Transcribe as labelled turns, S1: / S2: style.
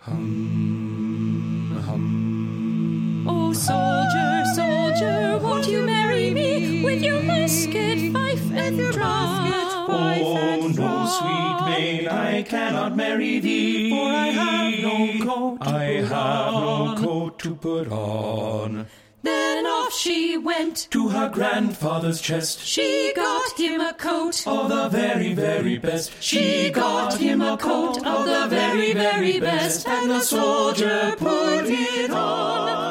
S1: Hum, hum.
S2: Oh, soldier, soldier, won't you marry me with your musket, fife, and drum?
S1: Oh, no, sweet maid, I cannot marry thee,
S3: for I have no coat to
S1: I
S3: put
S1: have
S3: on.
S1: no coat to put on.
S2: Then off she went
S1: To her grandfather's chest,
S2: She got him a coat
S1: of the very, very best.
S2: She got him a coat of the very, very best, and the soldier put it on.